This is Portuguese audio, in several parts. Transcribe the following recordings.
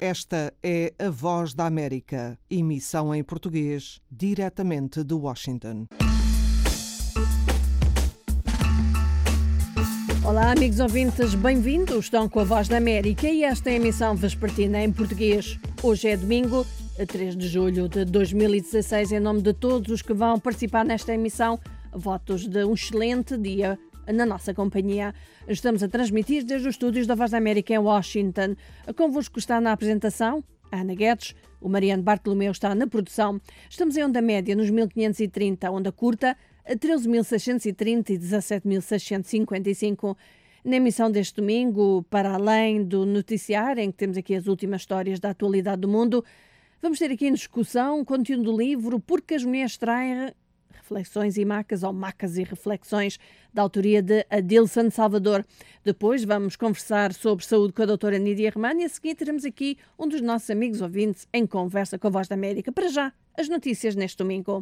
Esta é a Voz da América, emissão em português, diretamente de Washington. Olá, amigos ouvintes, bem-vindos. Estão com a Voz da América e esta é a emissão vespertina em português. Hoje é domingo, 3 de julho de 2016. Em nome de todos os que vão participar nesta emissão, votos de um excelente dia na nossa companhia. Estamos a transmitir desde os estúdios da Voz da América em Washington. Convosco está na apresentação a Ana Guedes, o Mariano Bartolomeu está na produção. Estamos em onda média nos 1530, onda curta a 13.630 e 17.655. Na emissão deste domingo, para além do noticiário, em que temos aqui as últimas histórias da atualidade do mundo, vamos ter aqui em discussão o conteúdo do livro Porque as Mulheres Traem, Reflexões e Macas, ou Macas e Reflexões, da autoria de Adilson Salvador. Depois vamos conversar sobre saúde com a doutora Nídia Romano e a seguir teremos aqui um dos nossos amigos ouvintes em conversa com a Voz da América. Para já, as notícias neste domingo.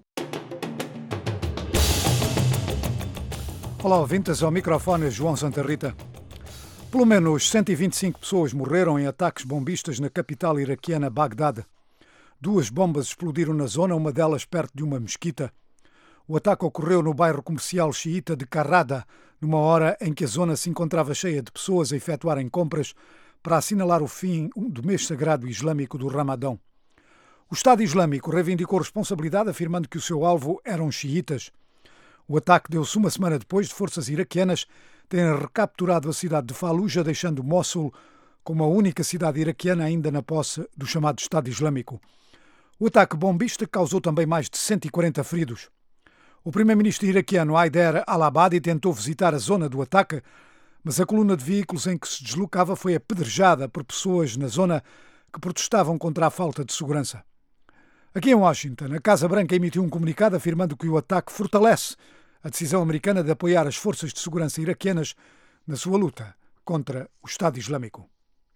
Olá, ouvintes, ao microfone João Santa Rita. Pelo menos 125 pessoas morreram em ataques bombistas na capital iraquiana Bagdade. 2 bombas explodiram na zona, uma delas perto de uma mesquita. O ataque ocorreu no bairro comercial xiita de Karrada, numa hora em que a zona se encontrava cheia de pessoas a efetuarem compras para assinalar o fim do mês sagrado islâmico do Ramadão. O Estado Islâmico reivindicou responsabilidade, afirmando que o seu alvo eram xiitas. O ataque deu-se uma semana depois de forças iraquianas terem recapturado a cidade de Fallujah, deixando Mossul como a única cidade iraquiana ainda na posse do chamado Estado Islâmico. O ataque bombista causou também mais de 140 feridos. O primeiro-ministro iraquiano Haider al-Abadi tentou visitar a zona do ataque, mas a coluna de veículos em que se deslocava foi apedrejada por pessoas na zona que protestavam contra a falta de segurança. Aqui em Washington, a Casa Branca emitiu um comunicado afirmando que o ataque fortalece a decisão americana de apoiar as forças de segurança iraquianas na sua luta contra o Estado Islâmico.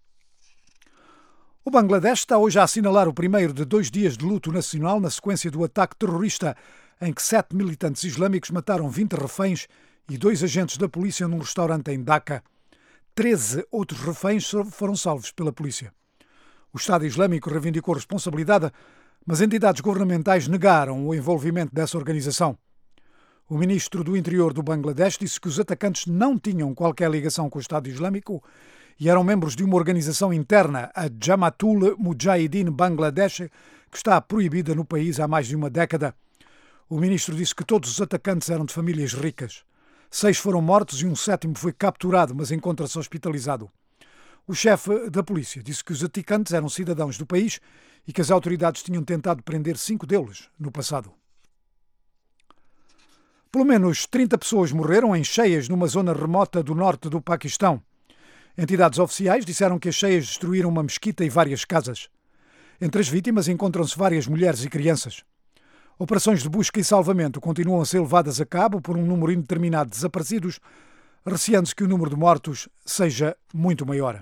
O Bangladesh está hoje a assinalar o primeiro de 2 dias de luto nacional na sequência do ataque terrorista em que 7 militantes islâmicos mataram 20 reféns e 2 agentes da polícia num restaurante em Dhaka. 13 outros reféns foram salvos pela polícia. O Estado Islâmico reivindicou responsabilidade, mas entidades governamentais negaram o envolvimento dessa organização. O ministro do Interior do Bangladesh disse que os atacantes não tinham qualquer ligação com o Estado Islâmico e eram membros de uma organização interna, a Jamatul Mujahideen Bangladesh, que está proibida no país há mais de uma década. O ministro disse que todos os atacantes eram de famílias ricas. 6 foram mortos e um 7º foi capturado, mas encontra-se hospitalizado. O chefe da polícia disse que os atacantes eram cidadãos do país e que as autoridades tinham tentado prender 5 deles no passado. Pelo menos 30 pessoas morreram em cheias numa zona remota do norte do Paquistão. Entidades oficiais disseram que as cheias destruíram uma mesquita e várias casas. Entre as vítimas encontram-se várias mulheres e crianças. Operações de busca e salvamento continuam a ser levadas a cabo por um número indeterminado de desaparecidos, receando-se que o número de mortos seja muito maior.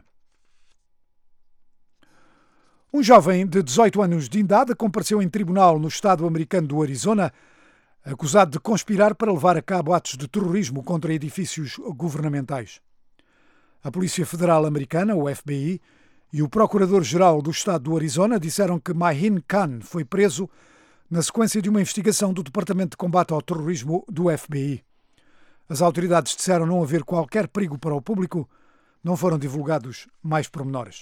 Um jovem de 18 anos de idade compareceu em tribunal no estado americano do Arizona, acusado de conspirar para levar a cabo atos de terrorismo contra edifícios governamentais. A Polícia Federal Americana, o FBI, e o Procurador-Geral do estado do Arizona disseram que Mahin Khan foi preso na sequência de uma investigação do Departamento de Combate ao Terrorismo do FBI. As autoridades disseram não haver qualquer perigo para o público, não foram divulgados mais pormenores.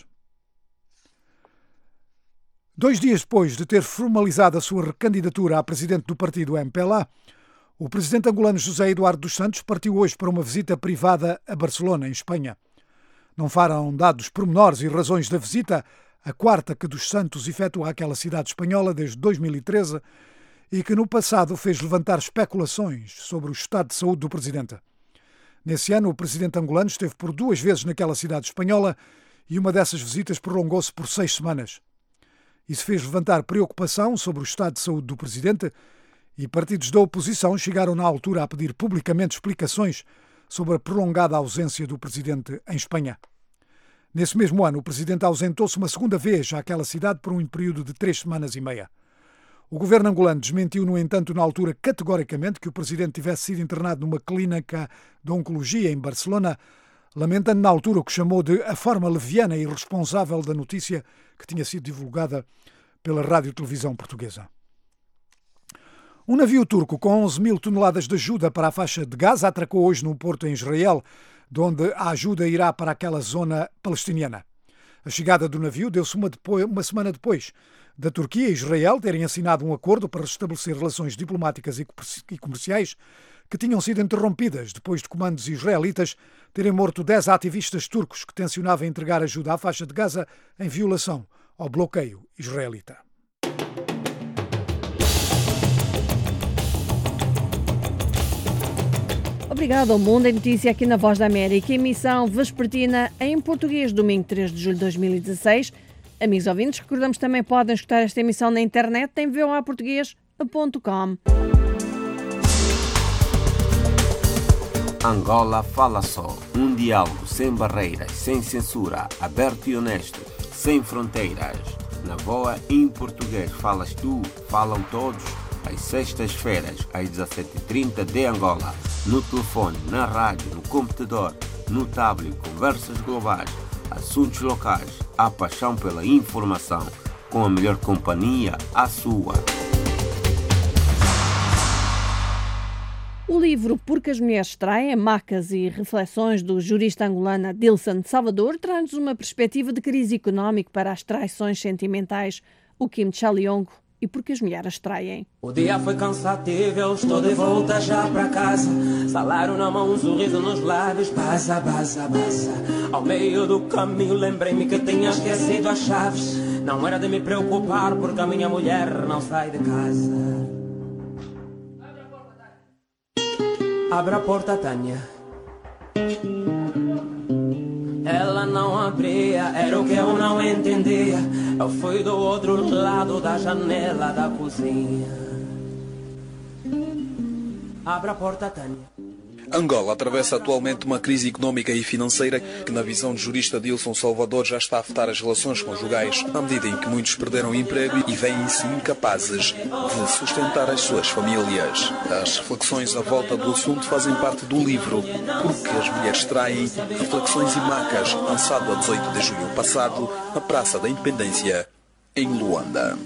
2 dias depois de ter formalizado a sua recandidatura a presidente do partido MPLA, o presidente angolano José Eduardo dos Santos partiu hoje para uma visita privada a Barcelona, em Espanha. Não foram dados pormenores e razões da visita, a 4ª que dos Santos efetua àquela cidade espanhola desde 2013 e que no passado fez levantar especulações sobre o estado de saúde do presidente. Nesse ano, o presidente angolano esteve por 2 vezes naquela cidade espanhola e uma dessas visitas prolongou-se por 6 semanas. Isso fez levantar preocupação sobre o estado de saúde do presidente e partidos da oposição chegaram na altura a pedir publicamente explicações sobre a prolongada ausência do presidente em Espanha. Nesse mesmo ano, o presidente ausentou-se uma segunda vez àquela cidade por um período de 3 semanas e meia. O governo angolano desmentiu, no entanto, na altura, categoricamente que o presidente tivesse sido internado numa clínica de oncologia em Barcelona, lamentando na altura o que chamou de a forma leviana e irresponsável da notícia que tinha sido divulgada pela Rádio e Televisão Portuguesa. Um navio turco com 11 mil toneladas de ajuda para a faixa de Gaza atracou hoje num porto em Israel, de onde a ajuda irá para aquela zona palestiniana. A chegada do navio deu-se uma semana depois da Turquia e Israel terem assinado um acordo para restabelecer relações diplomáticas e comerciais que tinham sido interrompidas depois de comandos israelitas terem morto 10 ativistas turcos que tencionavam entregar ajuda à faixa de Gaza em violação ao bloqueio israelita. Obrigado ao Mundo em Notícia aqui na Voz da América, emissão vespertina em português, domingo 3 de julho de 2016. Amigos ouvintes, recordamos também podem escutar esta emissão na internet em voaportugues.com. Angola fala só, um diálogo sem barreiras, sem censura, aberto e honesto, sem fronteiras. Na Voa em português falas tu, falam todos, às sextas-feiras, às 17h30 de Angola. No telefone, na rádio, no computador, no tablet, conversas globais, assuntos locais, a paixão pela informação, com a melhor companhia, a sua. O livro Porque as Mulheres Traem, Macas e Reflexões do jurista angolano Adilson de Salvador traz-nos uma perspectiva de crise económica para as traições sentimentais, o Kim Chaliongo e Porque as Mulheres Traem. O dia foi cansativo, eu estou de volta já para casa. Salário na mão, um sorriso nos lábios, baza, baza, baza. Ao meio do caminho lembrei-me que tinha esquecido as chaves. Não era de me preocupar porque a minha mulher não sai de casa. Abra a porta, Tânia. Ela não abria, era o que eu não entendia. Eu fui do outro lado da janela da cozinha. Abra a porta, Tânia. Angola atravessa atualmente uma crise económica e financeira que, na visão do jurista Adilson Salvador, já está a afetar as relações conjugais, à medida em que muitos perderam emprego e veem-se incapazes de sustentar as suas famílias. As reflexões à volta do assunto fazem parte do livro Porque as Mulheres Traem, Reflexões e Macas, lançado a 18 de julho passado na Praça da Independência, em Luanda.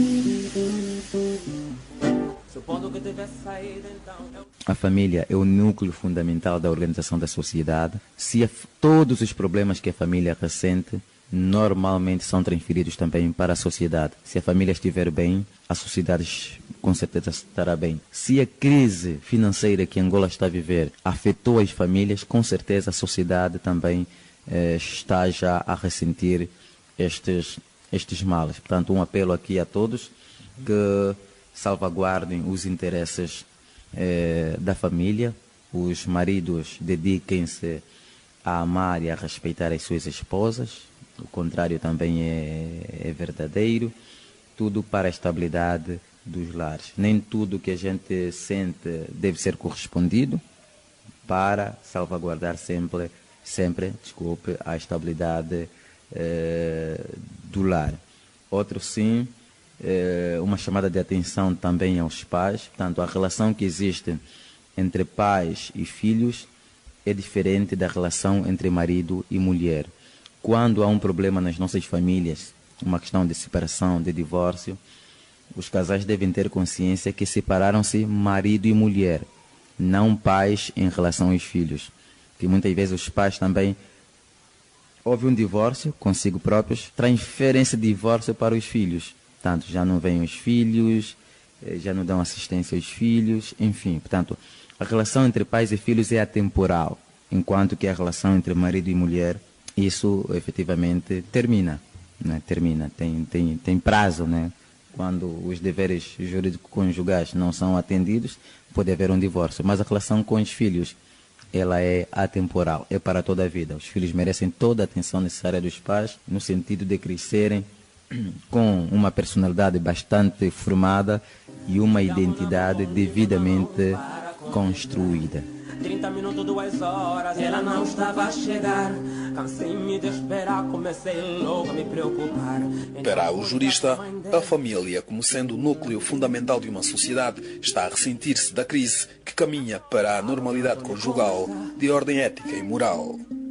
A família é o núcleo fundamental da organização da sociedade. Todos os problemas que a família ressente normalmente são transferidos também para a sociedade. Se a família estiver bem, a sociedade com certeza estará bem. Se a crise financeira que Angola está a viver afetou as famílias, com certeza a sociedade também está já a ressentir estes males. Portanto, um apelo aqui a todos que salvaguardem os interesses da família. Os maridos dediquem-se a amar e a respeitar as suas esposas. O contrário também é verdadeiro. Tudo para a estabilidade dos lares. Nem tudo que a gente sente deve ser correspondido para salvaguardar sempre a estabilidade do lar. Outro sim, uma chamada de atenção também aos pais. Portanto, a relação que existe entre pais e filhos é diferente da relação entre marido e mulher. Quando há um problema nas nossas famílias, uma questão de separação, de divórcio, os casais devem ter consciência que separaram-se marido e mulher, não pais em relação aos filhos. Que muitas vezes os pais também houve um divórcio consigo próprios, transferem esse divórcio para os filhos. Portanto, já não vêm os filhos, já não dão assistência aos filhos, enfim. Portanto, a relação entre pais e filhos é atemporal, enquanto que a relação entre marido e mulher, isso efetivamente termina, né? Termina, tem prazo, né? Quando os deveres jurídicos conjugais não são atendidos, pode haver um divórcio. Mas a relação com os filhos, ela é atemporal, é para toda a vida. Os filhos merecem toda a atenção necessária dos pais, no sentido de crescerem com uma personalidade bastante formada e uma identidade devidamente construída. 30 minutos, 2 horas, ela não estava a chegar. Cansei-me de esperar, comecei logo a me preocupar. Para o jurista, a família, como sendo o núcleo fundamental de uma sociedade, está a ressentir-se da crise que caminha para a normalidade conjugal de ordem ética e moral.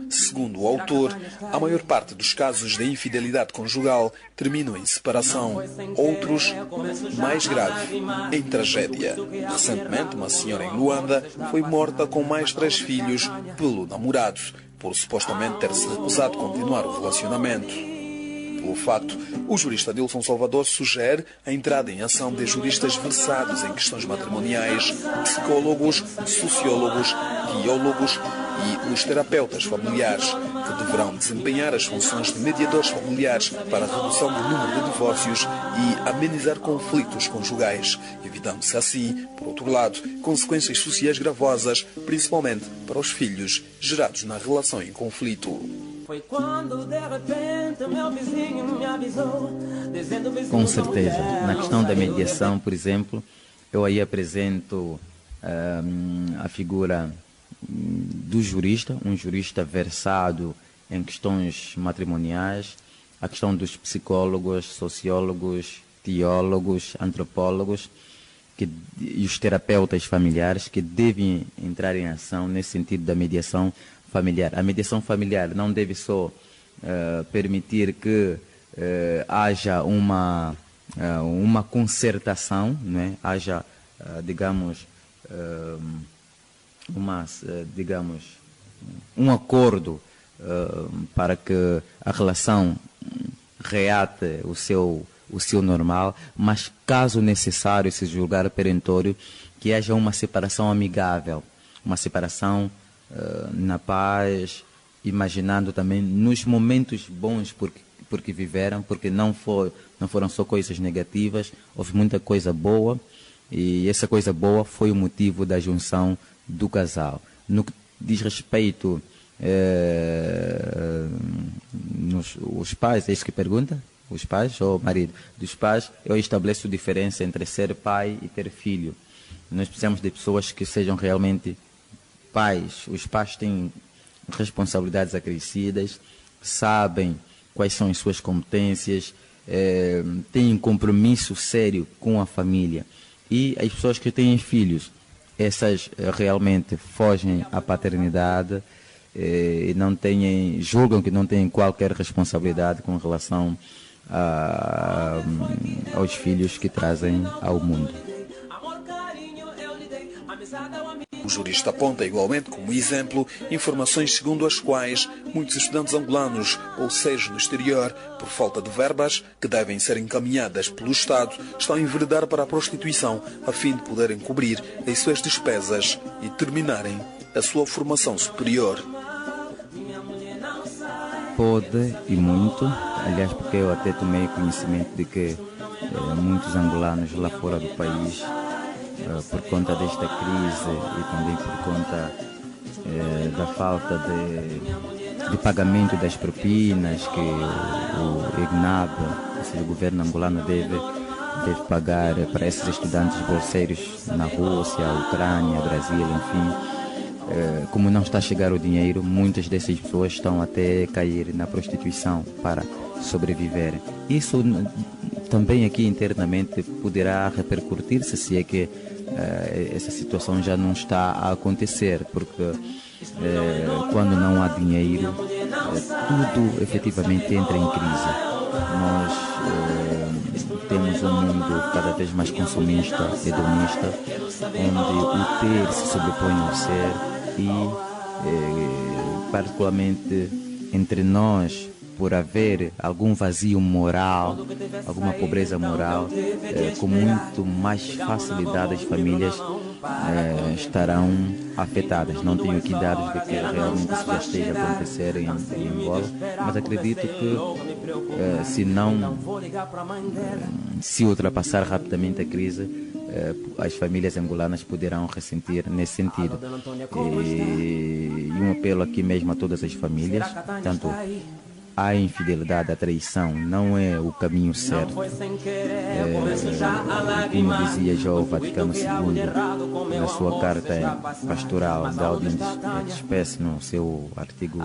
Segundo o autor, a maior parte dos casos de infidelidade conjugal terminam em separação. Outros, mais grave, em tragédia. Recentemente, uma senhora em Luanda foi morta com mais 3 filhos pelo namorado, por supostamente ter se recusado a continuar o relacionamento. Pelo fato, o jurista Dilson Salvador sugere a entrada em ação de juristas versados em questões matrimoniais, psicólogos, sociólogos, teólogos e os terapeutas familiares, que deverão desempenhar as funções de mediadores familiares para a redução do número de divórcios e amenizar conflitos conjugais, evitando-se assim, por outro lado, consequências sociais gravosas, principalmente para os filhos gerados na relação em conflito. Foi quando de repente meu vizinho me avisou, dizendo vizinho. Com certeza. Na questão da mediação, por exemplo, eu aí apresento a figura do jurista, um jurista versado em questões matrimoniais, a questão dos psicólogos, sociólogos, teólogos, antropólogos e os terapeutas familiares que devem entrar em ação nesse sentido da mediação familiar. A mediação familiar não deve só permitir que haja uma concertação, não é? Haja, digamos, um acordo para que a relação reate o seu normal, mas caso necessário, se julgar perentório, que haja uma separação amigável, uma separação na paz, imaginando também nos momentos bons porque viveram, porque não foram só coisas negativas, houve muita coisa boa, e essa coisa boa foi o motivo da junção do casal. No que diz respeito os pais, é isso que pergunta? Os pais ou o marido? Dos pais, eu estabeleço diferença entre ser pai e ter filho. Nós precisamos de pessoas que sejam realmente pais. Os pais têm responsabilidades acrescidas, sabem quais são as suas competências, têm um compromisso sério com a família. E as pessoas que têm filhos, essas realmente fogem à paternidade e julgam que não têm qualquer responsabilidade com relação aos filhos que trazem ao mundo. O jurista aponta igualmente como exemplo informações segundo as quais muitos estudantes angolanos, ou seja, no exterior, por falta de verbas que devem ser encaminhadas pelo Estado, estão a enveredar para a prostituição a fim de poderem cobrir as suas despesas e terminarem a sua formação superior. Pode e muito, aliás, porque eu até tomei conhecimento de que muitos angolanos lá fora do país, por conta desta crise e também por conta da falta de pagamento das propinas que o IGNAB, ou seja, o governo angolano deve pagar para esses estudantes bolseiros na Rússia, Ucrânia, Brasil, enfim. Como não está a chegar o dinheiro, muitas dessas pessoas estão até a cair na prostituição para sobreviver. Isso também aqui internamente poderá repercutir-se se é que essa situação já não está a acontecer, porque quando não há dinheiro, tudo efetivamente entra em crise. Nós temos um mundo cada vez mais consumista, hedonista, onde o ter se sobrepõe ao ser e, particularmente entre nós, por haver algum vazio moral, alguma pobreza moral, com muito mais facilidade as famílias estarão afetadas. Não tenho aqui dados de que realmente isso já esteja a acontecer em Angola, mas acredito que se ultrapassar rapidamente a crise, as famílias angolanas poderão ressentir nesse sentido. E um apelo aqui mesmo a todas as famílias, tanto a infidelidade, a traição não é o caminho certo. Como dizia já o Vaticano II na sua carta pastoral Gaudium et Spes, no seu artigo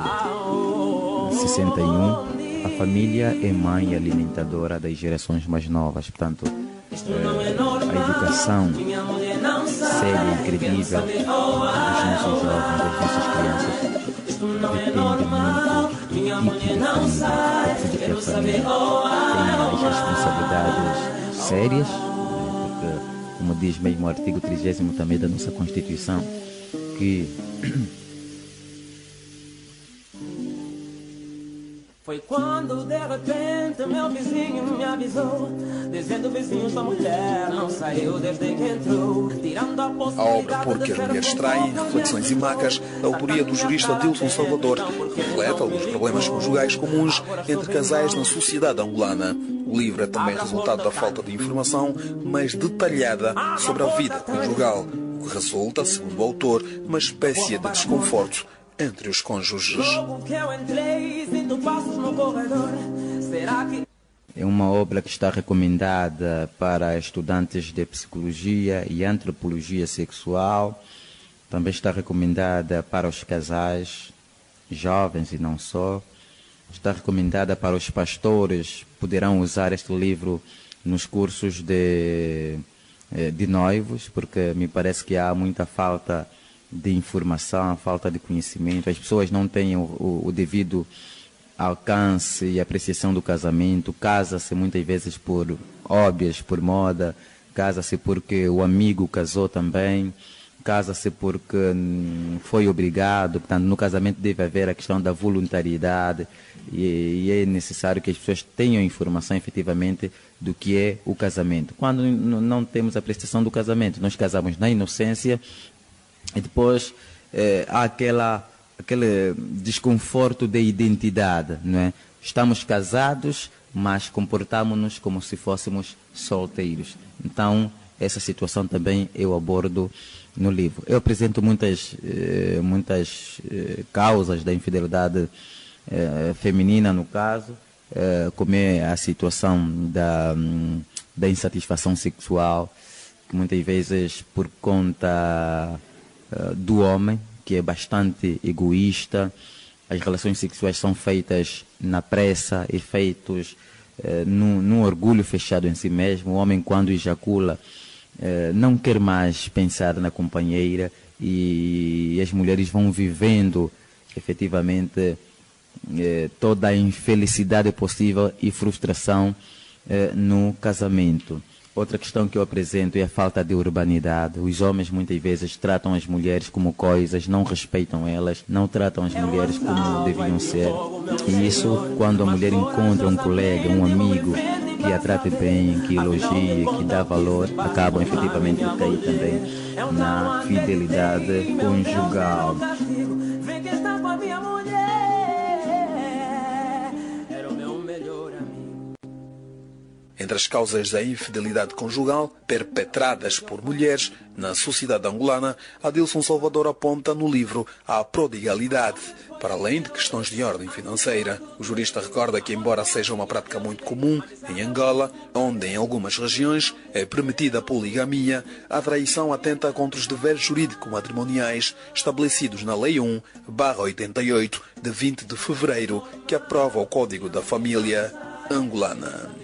61, a família é mãe alimentadora das gerações mais novas. Portanto, a educação séria e credível dos nossos jovens, das nossas crianças, depende muito do tipo de família. É preciso que a família tenha as responsabilidades sérias, porque, como diz mesmo o artigo 30º também da nossa Constituição, que foi quando de repente meu vizinho me avisou, dizendo vizinho, sua mulher não saiu desde que entrou, tirando a A obra possibilidade Porque de as ser mulheres traem, reflexões e macas, da autoria do jurista Dilson Salvador, reflete alguns problemas conjugais comuns entre casais na sociedade angolana. O livro é também resultado da falta de informação mais detalhada sobre a vida conjugal, o que resulta, segundo o autor, uma espécie de desconforto entre os cônjuges. Logo que eu entrei, sinto passos no corredor. Será que é uma obra que está recomendada para estudantes de psicologia e antropologia sexual. Também está recomendada para os casais jovens e não só. Está recomendada para os pastores. Poderão usar este livro nos cursos de noivos, porque me parece que há muita falta de informação, falta de conhecimento. As pessoas não têm o devido alcance e apreciação do casamento. Casa-se muitas vezes por óbvias, por moda. Casa-se porque o amigo casou também. Casa-se porque foi obrigado. Portanto, no casamento deve haver a questão da voluntariedade e é necessário que as pessoas tenham informação efetivamente do que é o casamento. Quando não temos a prestação do casamento, nós casamos na inocência e depois há aquele desconforto de identidade, não é? Estamos casados, mas comportamos-nos como se fôssemos solteiros. Então, essa situação também eu abordo no livro. Eu apresento muitas causas da infidelidade feminina, no caso, como é a situação da insatisfação sexual, que muitas vezes por conta do homem, que é bastante egoísta, as relações sexuais são feitas na pressa e feitos num orgulho fechado em si mesmo. O homem, quando ejacula, não quer mais pensar na companheira e as mulheres vão vivendo efetivamente toda a infelicidade possível e frustração no casamento. Outra questão que eu apresento é a falta de urbanidade. Os homens muitas vezes tratam as mulheres como coisas, não respeitam elas, não tratam as mulheres como deviam ser. E isso, quando a mulher encontra um colega, um amigo que a trate bem, que elogie, que dá valor, acabam efetivamente por cair também na fidelidade conjugal. vem que está com a minha mulher? Era o meu melhor amigo. Entre as causas da infidelidade conjugal perpetradas por mulheres na sociedade angolana, Adilson Salvador aponta no livro a prodigalidade, para além de questões de ordem financeira. O jurista recorda que, embora seja uma prática muito comum em Angola, onde em algumas regiões é permitida a poligamia, a traição atenta contra os deveres jurídico-matrimoniais estabelecidos na Lei 1/88 de 20 de fevereiro, que aprova o Código da Família angolana.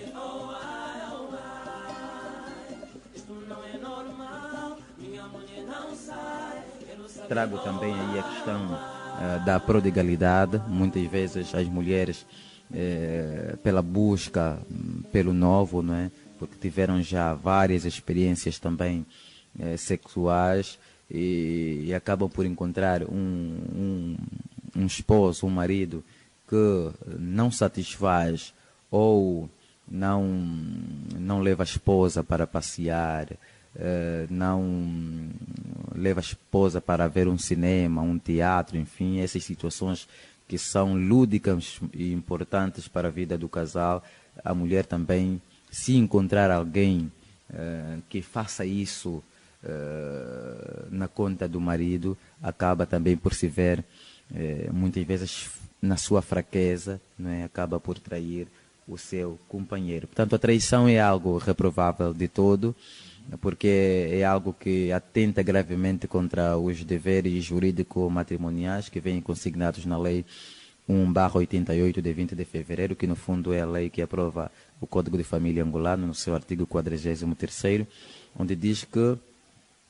Trago também aí a questão da prodigalidade. Muitas vezes as mulheres, pela busca pelo novo, não é? Porque tiveram já várias experiências também sexuais e acabam por encontrar um esposo, um marido que não satisfaz ou não leva a esposa para passear, não leva a esposa para ver um cinema, um teatro, enfim, essas situações que são lúdicas e importantes para a vida do casal. A mulher também, se encontrar alguém que faça isso na conta do marido, acaba também por se ver muitas vezes na sua fraqueza, não é? Acaba por trair o seu companheiro. Portanto, a traição é algo reprovável de todo, porque é algo que atenta gravemente contra os deveres jurídico-matrimoniais que vêm consignados na Lei 1/88 de 20 de fevereiro, que no fundo é a lei que aprova o Código de Família angolano, no seu artigo 43º, onde diz que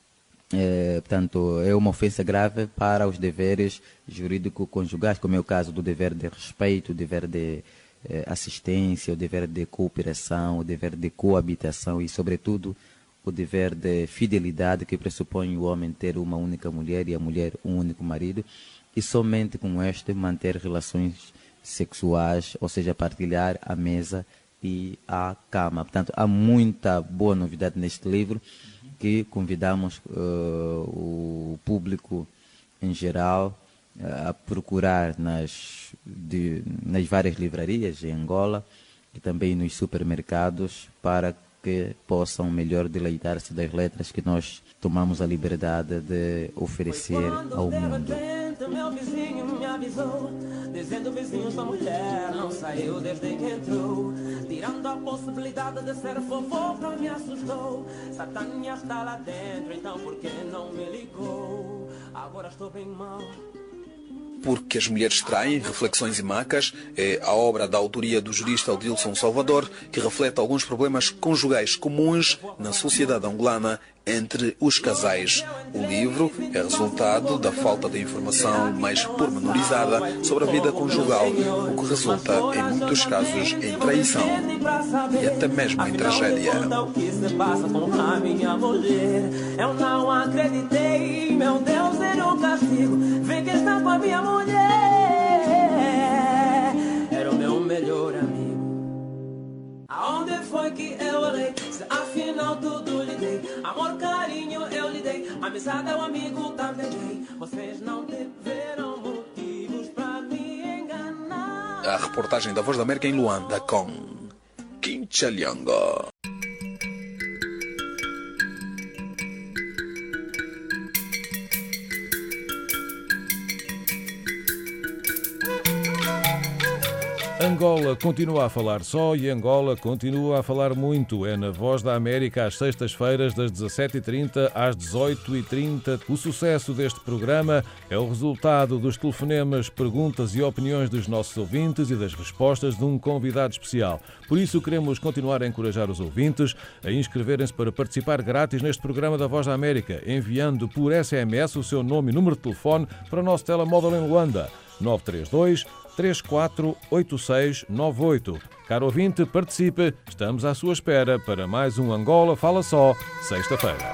Portanto, é uma ofensa grave para os deveres jurídicos conjugais, como é o caso do dever de respeito, o dever de assistência, o dever de cooperação, o dever de coabitação e, sobretudo, o dever de fidelidade, que pressupõe o homem ter uma única mulher e a mulher um único marido, e somente com este manter relações sexuais, ou seja, partilhar a mesa e a cama. Portanto, há muita boa novidade neste livro, que convidamos o público em geral a procurar nas várias livrarias em Angola e também nos supermercados, para que possam melhor deleitar-se das letras que nós tomamos a liberdade de oferecer ao mundo. Meu vizinho me avisou, dizendo: vizinho, sua mulher não saiu desde que entrou, tirando a possibilidade de ser fofoca, me assustou. Satânia está lá dentro, então por que não me ligou? Agora estou bem mal. Porque as mulheres traem, reflexões e macas, é a obra da autoria do jurista Adilson Salvador, que reflete alguns problemas conjugais comuns na sociedade angolana entre os casais. O livro é resultado da falta de informação mais pormenorizada sobre a vida conjugal, o que resulta, em muitos casos, em traição e até mesmo em tragédia. O que se passa com a minha mulher? Eu não acreditei, meu Deus, era um castigo. Vem que está com a minha mulher. Era o meu melhor amigo. Aonde foi que eu errei? Se afinal tudo lhe dei, amor, carinho eu lhe dei, amizade ao amigo também dei. Vocês não tiveram motivos para me enganar. A reportagem da Voz da América em Luanda com Quinchalianga. Angola continua a falar só e Angola continua a falar muito. É na Voz da América às sextas-feiras, das 17h30 às 18h30. O sucesso deste programa é o resultado dos telefonemas, perguntas e opiniões dos nossos ouvintes e das respostas de um convidado especial. Por isso, queremos continuar a encorajar os ouvintes a inscreverem-se para participar grátis neste programa da Voz da América, enviando por SMS o seu nome e número de telefone para o nosso telemóvel em Luanda, 932-348698. Caro ouvinte, participe. Estamos à sua espera para mais um Angola Fala Só, sexta-feira.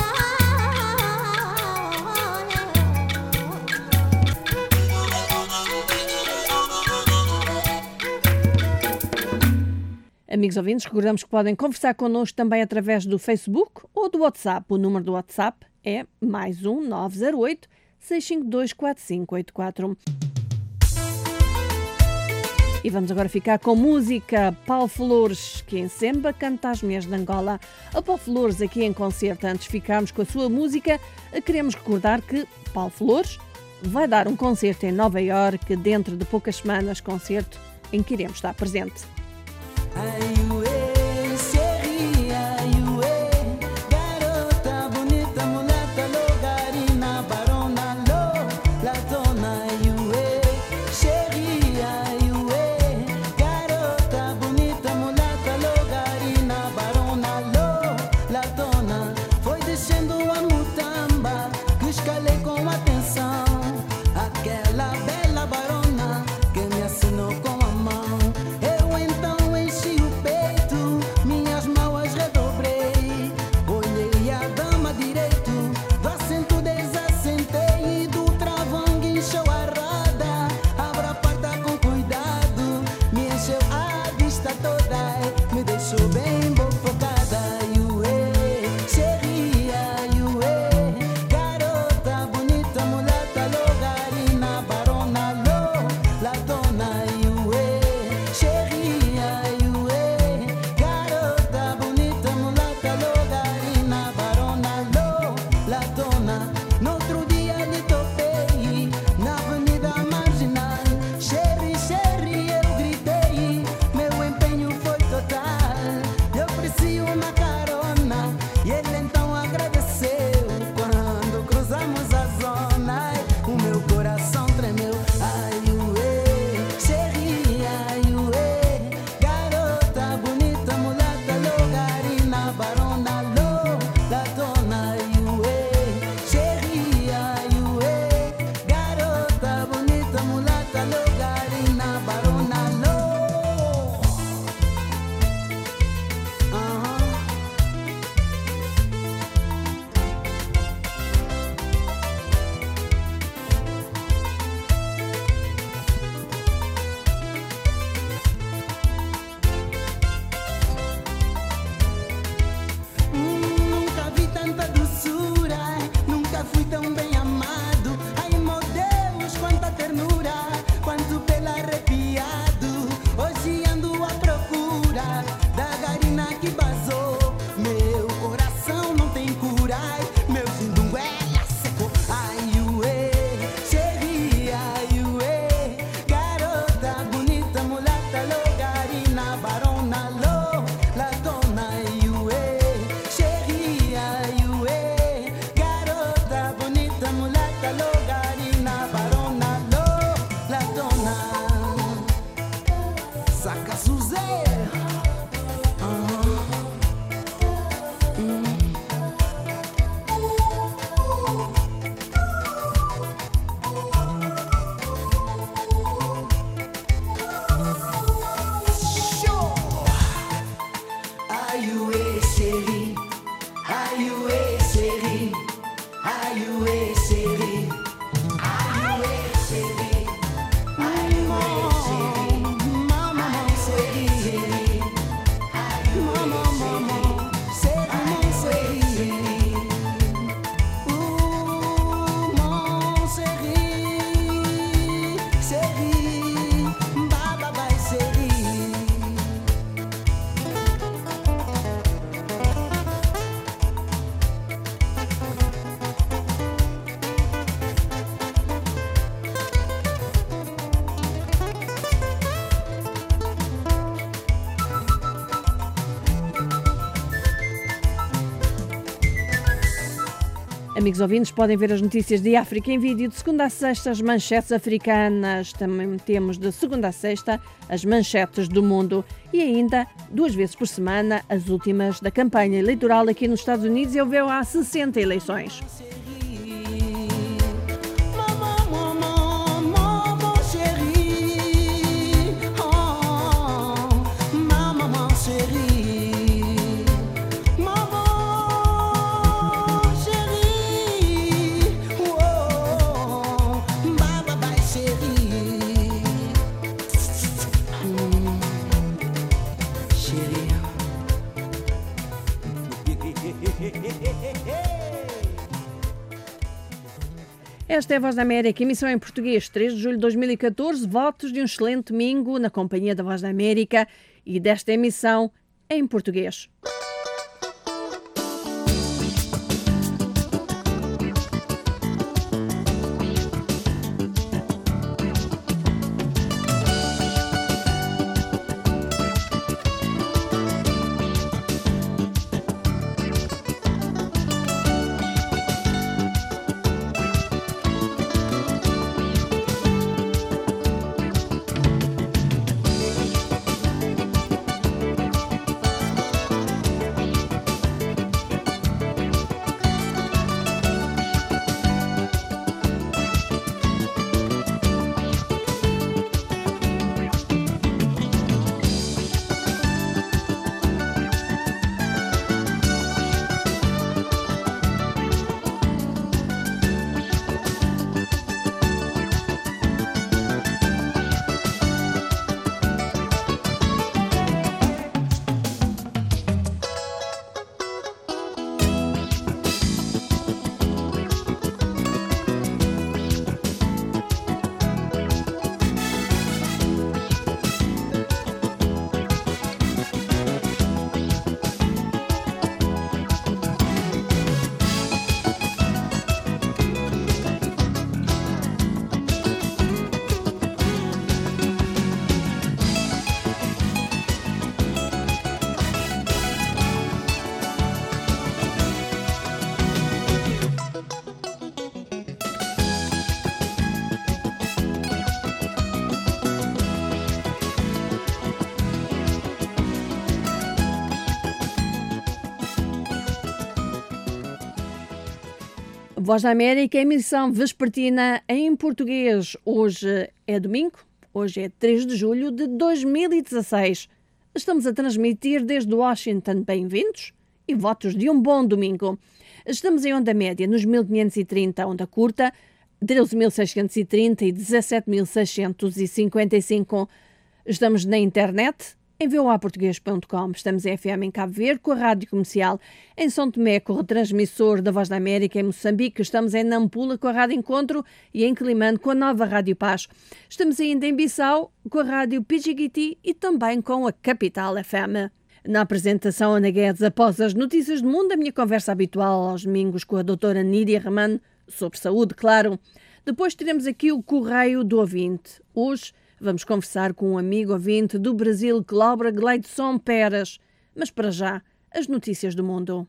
Amigos ouvintes, recordamos que podem conversar connosco também através do Facebook ou do WhatsApp. O número do WhatsApp é +1 908 652 4584. E vamos agora ficar com música. Paulo Flores, que em Semba canta as mulheres de Angola. A Paulo Flores aqui em concerto. Antes de ficarmos com a sua música, queremos recordar que Paulo Flores vai dar um concerto em Nova Iorque dentro de poucas semanas, concerto em que iremos estar presente. Aquela bela barona que me assinou com a mão. Eu então enchi o pé Amigos ouvintes, podem ver as notícias de África em vídeo de segunda a sexta, as manchetes africanas. Também temos de segunda a sexta as manchetes do mundo. E ainda, 2 vezes por semana, as últimas da campanha eleitoral aqui nos Estados Unidos. Eu vejo há 60 eleições. Esta é a Voz da América, emissão em português, 3 de julho de 2014. Votos de um excelente domingo na companhia da Voz da América e desta emissão em português. Voz da América, emissão vespertina em português. Hoje é domingo, hoje é 3 de julho de 2016. Estamos a transmitir desde Washington. Bem-vindos e votos de um bom domingo. Estamos em onda média nos 1530, onda curta, 13.630 e 17.655. Estamos na internet, em voaportugues.com. Estamos em FM em Cabo Verde, com a Rádio Comercial. Em São Tomé, com o retransmissor da Voz da América. Em Moçambique, estamos em Nampula, com a Rádio Encontro. E em Climane, com a nova Rádio Paz. Estamos ainda em Bissau, com a Rádio Pijiguiti e também com a Capital FM. Na apresentação, Ana Guedes, após as notícias do mundo, a minha conversa habitual aos domingos com a doutora Nídia Raman, sobre saúde, claro. Depois teremos aqui o Correio do Ouvinte. Hoje vamos conversar com um amigo ouvinte do Brasil, Cláudia Gleidson Pérez. Mas para já, as notícias do mundo.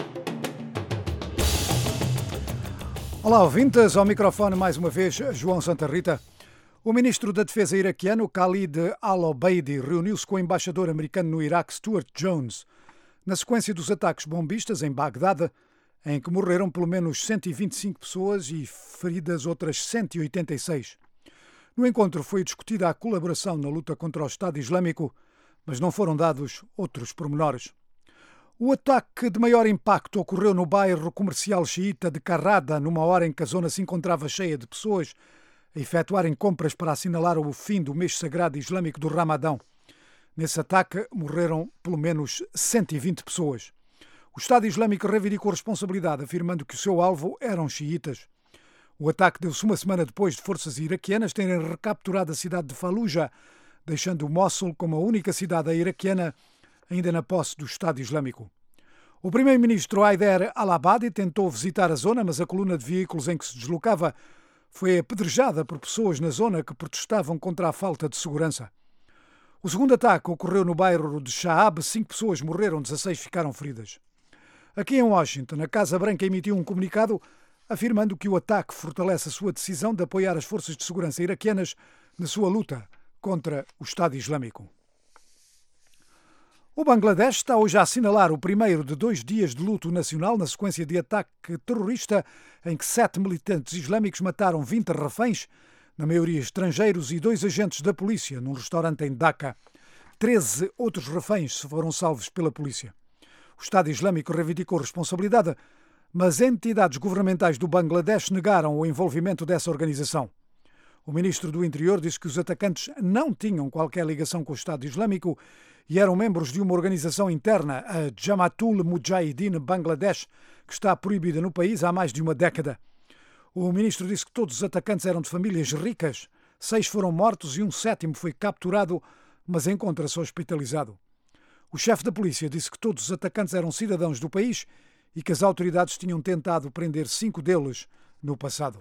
Olá, ouvintes. Ao microfone mais uma vez, João Santa Rita. O ministro da Defesa iraquiano, Khalid al-Obeidi, reuniu-se com o embaixador americano no Iraque, Stuart Jones, na sequência dos ataques bombistas em Bagdade, em que morreram pelo menos 125 pessoas e feridas outras 186. No encontro foi discutida a colaboração na luta contra o Estado Islâmico, mas não foram dados outros pormenores. O ataque de maior impacto ocorreu no bairro comercial xiita de Carrada, numa hora em que a zona se encontrava cheia de pessoas a efetuarem compras para assinalar o fim do mês sagrado islâmico do Ramadão. Nesse ataque morreram pelo menos 120 pessoas. O Estado Islâmico reivindicou responsabilidade, afirmando que o seu alvo eram xiitas. O ataque deu-se uma semana depois de forças iraquianas terem recapturado a cidade de Fallujah, deixando Mossul como a única cidade iraquiana ainda na posse do Estado Islâmico. O primeiro-ministro Haider al-Abadi tentou visitar a zona, mas a coluna de veículos em que se deslocava foi apedrejada por pessoas na zona que protestavam contra a falta de segurança. O segundo ataque ocorreu no bairro de Shahab. 5 pessoas morreram, 16 ficaram feridas. Aqui em Washington, a Casa Branca emitiu um comunicado afirmando que o ataque fortalece a sua decisão de apoiar as forças de segurança iraquianas na sua luta contra o Estado Islâmico. O Bangladesh está hoje a assinalar o primeiro de 2 dias de luto nacional na sequência de ataque terrorista em que 7 militantes islâmicos mataram 20 reféns, na maioria estrangeiros, e 2 agentes da polícia num restaurante em Dhaka. 13 outros reféns foram salvos pela polícia. O Estado Islâmico reivindicou responsabilidade, mas entidades governamentais do Bangladesh negaram o envolvimento dessa organização. O ministro do Interior disse que os atacantes não tinham qualquer ligação com o Estado Islâmico e eram membros de uma organização interna, a Jamatul Mujahideen Bangladesh, que está proibida no país há mais de uma década. O ministro disse que todos os atacantes eram de famílias ricas, 6 foram mortos e um 7º foi capturado, mas encontra-se hospitalizado. O chefe da polícia disse que todos os atacantes eram cidadãos do país e que as autoridades tinham tentado prender 5 deles no passado.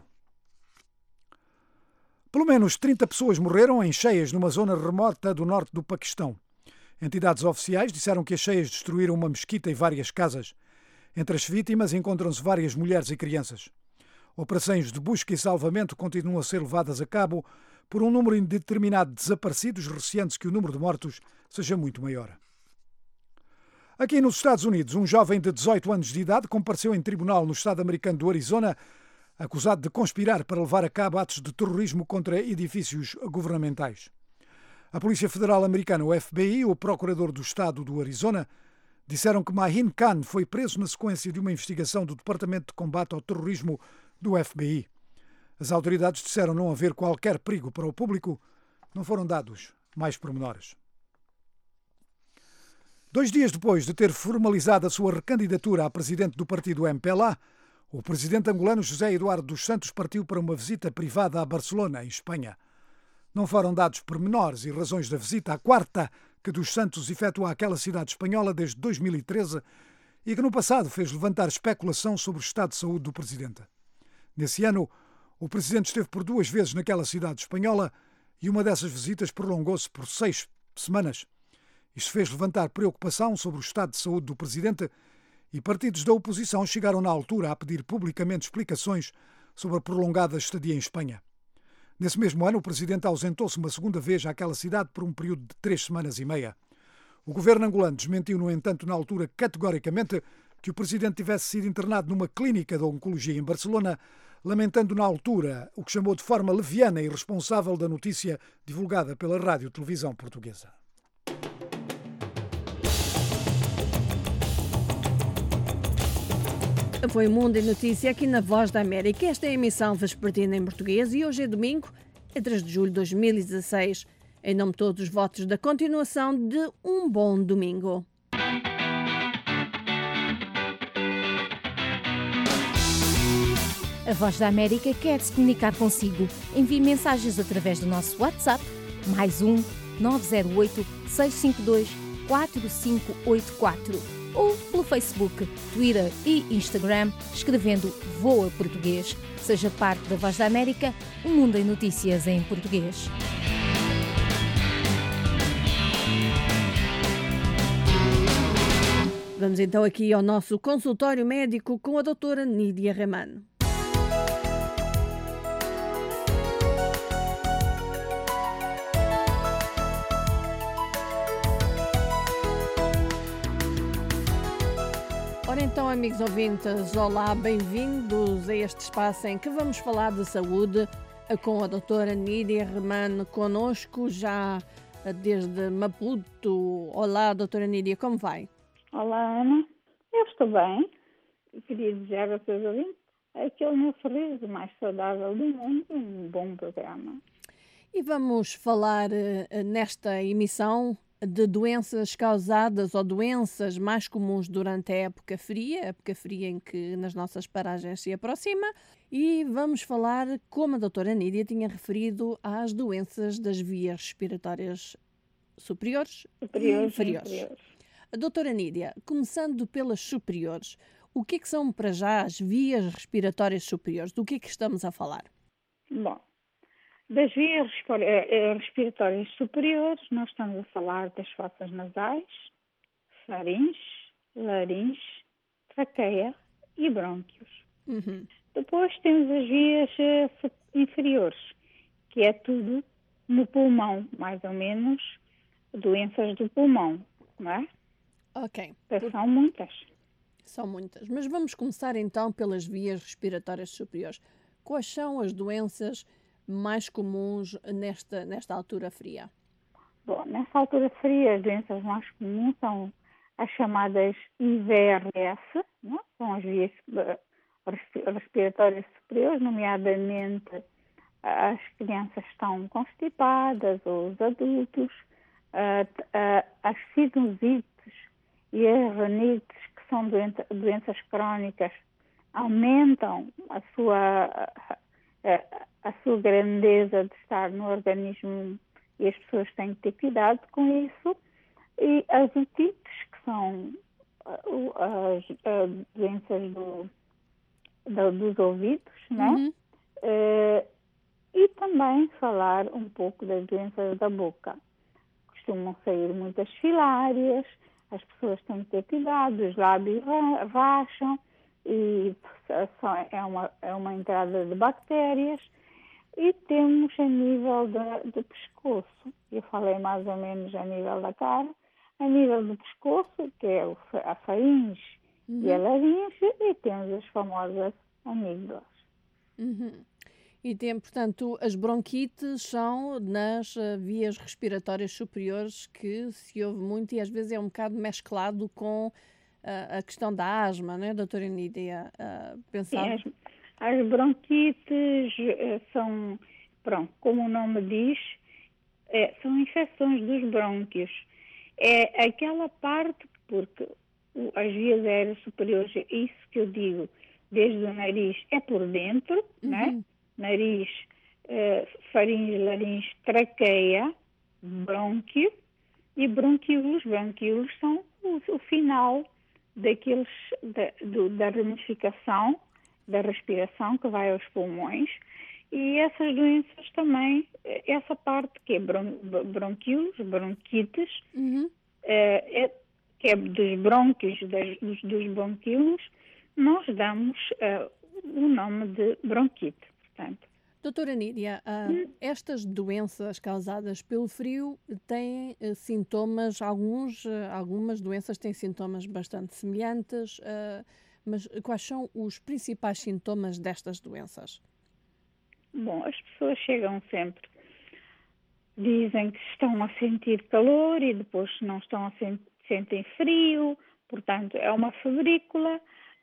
Pelo menos 30 pessoas morreram em cheias numa zona remota do norte do Paquistão. Entidades oficiais disseram que as cheias destruíram uma mesquita e várias casas. Entre as vítimas encontram-se várias mulheres e crianças. Operações de busca e salvamento continuam a ser levadas a cabo por um número indeterminado de desaparecidos, receando-se que o número de mortos seja muito maior. Aqui nos Estados Unidos, um jovem de 18 anos de idade compareceu em tribunal no estado americano do Arizona, acusado de conspirar para levar a cabo atos de terrorismo contra edifícios governamentais. A Polícia Federal Americana, o FBI, e o Procurador do Estado do Arizona disseram que Mahin Khan foi preso na sequência de uma investigação do Departamento de Combate ao Terrorismo do FBI. As autoridades disseram não haver qualquer perigo para o público. Não foram dados mais pormenores. 2 dias depois de ter formalizado a sua recandidatura a presidente do partido MPLA, o presidente angolano José Eduardo dos Santos partiu para uma visita privada a Barcelona, em Espanha. Não foram dados pormenores e razões da visita, a 4ª que dos Santos efetua àquela cidade espanhola desde 2013 e que no passado fez levantar especulação sobre o estado de saúde do presidente. Nesse ano, o presidente esteve por 2 vezes naquela cidade espanhola e uma dessas visitas prolongou-se por 6 semanas. Isto fez levantar preocupação sobre o estado de saúde do presidente e partidos da oposição chegaram na altura a pedir publicamente explicações sobre a prolongada estadia em Espanha. Nesse mesmo ano, o presidente ausentou-se uma segunda vez àquela cidade por um período de 3 semanas e meia. O governo angolano desmentiu, no entanto, na altura, categoricamente, que o presidente tivesse sido internado numa clínica de oncologia em Barcelona, lamentando na altura o que chamou de forma leviana e irresponsável da notícia divulgada pela rádio-televisão portuguesa. Foi o Mundo em Notícia aqui na Voz da América. Esta é a emissão vespertina em português e hoje é domingo, 3 de julho de 2016. Em nome de todos os votos da continuação de um bom domingo. A Voz da América quer se comunicar consigo. Envie mensagens através do nosso WhatsApp, +1 908 652 4584. Ou pelo Facebook, Twitter e Instagram, escrevendo VOA Português. Seja parte da Voz da América, o mundo em notícias em português. Vamos então aqui ao nosso consultório médico com a doutora Nídia Raman. Ora então, amigos ouvintes, olá, bem-vindos a este espaço em que vamos falar de saúde com a doutora Nídia Raman connosco já desde Maputo. Olá, doutora Nídia, como vai? Olá, Ana. Eu estou bem. Queria desejar aos seus ouvintes aquele meu sorriso mais saudável do mundo, um bom programa. E vamos falar nesta emissão de doenças causadas ou doenças mais comuns durante a época fria em que nas nossas paragens se aproxima, e vamos falar, como a doutora Nídia tinha referido, às doenças das vias respiratórias superiores e inferiores. A doutora Nídia, começando pelas superiores, o que são para já as vias respiratórias superiores? Do que estamos a falar? Bom, das vias respiratórias superiores, nós estamos a falar das fossas nasais, faringe, laringe, traqueia e brônquios. Depois temos as vias inferiores, que é tudo no pulmão, mais ou menos, doenças do pulmão, não é? Ok. São muitas. São muitas. Mas vamos começar então pelas vias respiratórias superiores. Quais são as doenças mais comuns nesta altura fria? Bom, nesta altura fria, as doenças mais comuns são as chamadas IVRS, não? São as vias respiratórias superiores, nomeadamente as crianças estão constipadas, ou os adultos, as sinusites e as rinites, que são doenças crónicas, aumentam a sua grandeza de estar no organismo, e as pessoas têm que ter cuidado com isso. E as otites, que são as doenças dos ouvidos, né? E também falar um pouco das doenças da boca. Costumam sair muitas filárias, as pessoas têm que ter cuidado, os lábios racham, e é uma entrada de bactérias. E temos a nível do pescoço, eu falei mais ou menos a nível da cara, a nível do pescoço, que é a faringe e a laringe, e temos as famosas amígdalas. E tem, portanto, as bronquites são nas vias respiratórias superiores, que se ouve muito e às vezes é um bocado mesclado com a questão da asma, não é, doutora Nídia? Sim, as bronquites são, pronto, como o nome diz, são infecções dos brônquios. É aquela parte, porque as vias aéreas superiores, isso que eu digo, desde o nariz, é por dentro, né? Nariz, faringe, laringe, traqueia, brônquio e bronquíolos. Bronquíolos são o final da ramificação da respiração que vai aos pulmões, e essas doenças também, essa parte que é bronquíolos, bronquites, que é dos brônquios, dos bronquíolos, nós damos o nome de bronquite. Portanto. Doutora Nídia, estas doenças causadas pelo frio têm sintomas, algumas doenças têm sintomas bastante semelhantes, mas quais são os principais sintomas destas doenças? Bom, as pessoas chegam sempre, dizem que estão a sentir calor e depois não estão sentem frio, portanto é uma febrícula,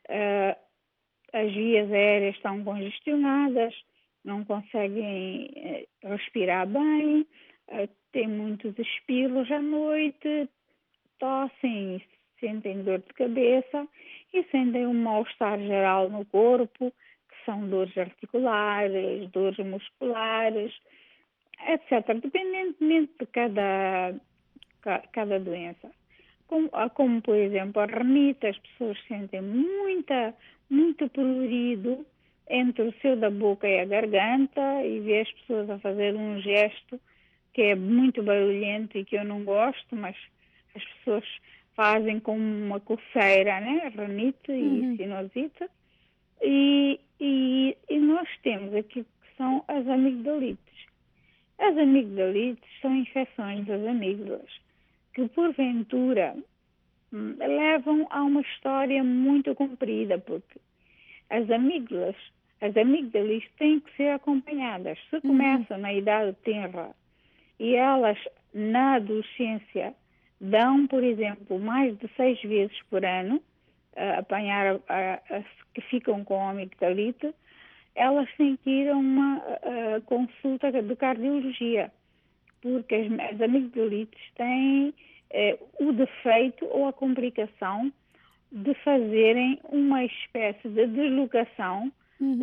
as vias aéreas estão congestionadas, não conseguem respirar bem, têm muitos espirros à noite, tossem, sentem dor de cabeça e sentem um mal-estar geral no corpo, que são dores articulares, dores musculares, etc. Dependentemente de cada doença. Como, por exemplo, a rinite, as pessoas sentem muito prurido entre o céu da boca e a garganta, e vê as pessoas a fazer um gesto que é muito barulhento e que eu não gosto, mas as pessoas fazem como uma coceira, né? Rinite e sinusite. E nós temos aqui que são as amigdalites. As amigdalites são infecções das amígdalas, que porventura levam a uma história muito comprida, porque as amígdalas têm que ser acompanhadas. Se começam na idade tenra e elas na adolescência dão, por exemplo, mais de 6 vezes por ano, que ficam com amigdalite, elas têm que ir a uma consulta de cardiologia, porque as amigdalites têm o defeito ou a complicação de fazerem uma espécie de deslocação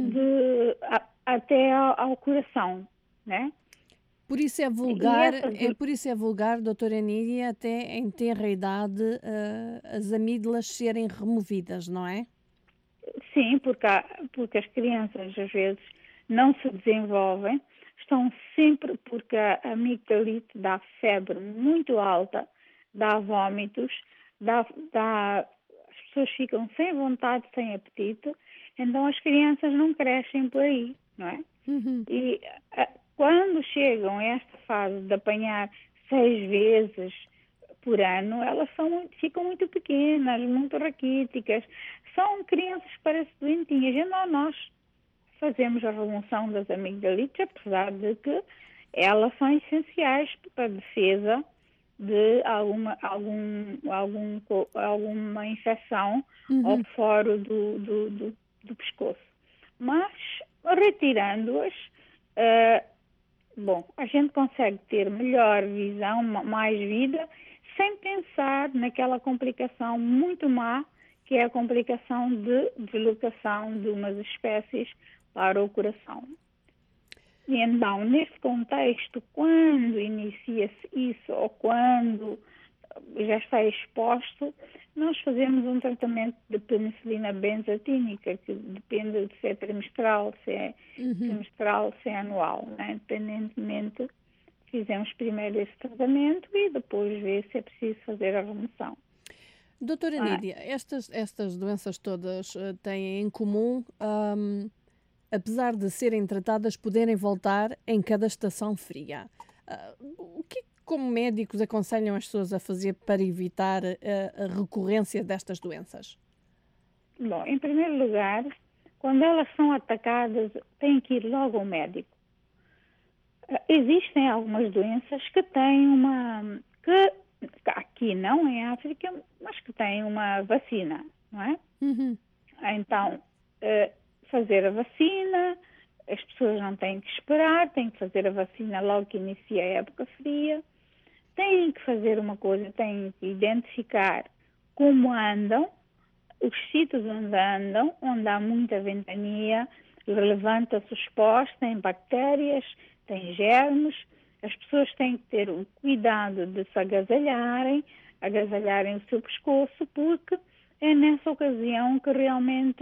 até ao coração, né? Por isso é vulgar, doutora Nídia, até em tenra idade, as amígdalas serem removidas, não é? Sim, porque as crianças às vezes não se desenvolvem, estão sempre, porque a amigdalite dá febre muito alta, dá vômitos, as pessoas ficam sem vontade, sem apetite, então as crianças não crescem por aí, não é? E quando chegam a esta fase de apanhar 6 vezes por ano, elas ficam muito pequenas, muito raquíticas, são crianças que parecem doentinhas. Então nós fazemos a remoção das amigdalites, apesar de que elas são essenciais para a defesa de alguma infecção ao foro do pescoço. Mas, retirando-as, a gente consegue ter melhor visão, mais vida, sem pensar naquela complicação muito má, que é a complicação de deslocação de umas espécies para o coração. E então, nesse contexto, quando inicia-se isso ou quando já está exposto, nós fazemos um tratamento de penicilina benzatínica, que depende de se é trimestral, se é semestral, se é anual, né? Independentemente, fizemos primeiro esse tratamento e depois ver se é preciso fazer a remoção. Doutora Nídia, estas doenças todas têm em comum, apesar de serem tratadas, poderem voltar em cada estação fria. O que, como médicos, aconselham as pessoas a fazer para evitar a recorrência destas doenças? Bom, em primeiro lugar, quando elas são atacadas, têm que ir logo ao médico. Existem algumas doenças que têm que aqui não, em África, mas que têm uma vacina, não é? Então, fazer a vacina, as pessoas não têm que esperar, têm que fazer a vacina logo que inicia a época fria, têm que fazer uma coisa, têm que identificar como andam, os sítios onde andam, onde há muita ventania, levanta-se os pós, tem bactérias, tem germes. As pessoas têm que ter o cuidado de se agasalharem o seu pescoço, porque é nessa ocasião que realmente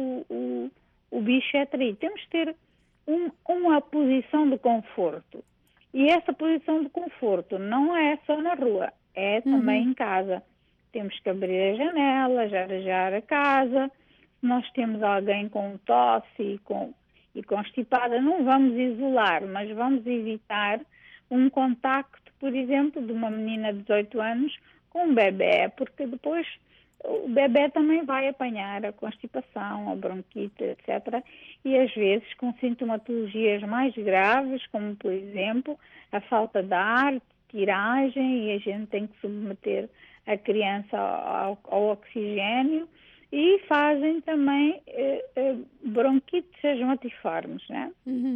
o bicho é atraído. Temos que ter uma posição de conforto. E essa posição de conforto não é só na rua, é também em casa. Temos que abrir as janelas, arejar a casa. Se nós temos alguém com tosse e constipada, não vamos isolar, mas vamos evitar um contacto, por exemplo, de uma menina de 18 anos com um bebê, porque depois o bebê também vai apanhar a constipação, a bronquite, etc. E às vezes com sintomatologias mais graves, como por exemplo a falta de ar, tiragem, e a gente tem que submeter a criança ao oxigênio, e fazem também bronquites asmatiformes, né?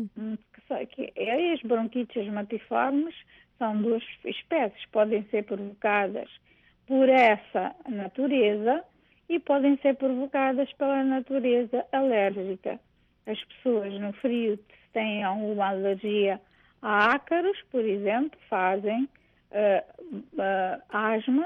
As bronquites asmatiformes são 2 espécies, podem ser provocadas por essa natureza e podem ser provocadas pela natureza alérgica. As pessoas no frio, se têm alguma alergia a ácaros, por exemplo, fazem asma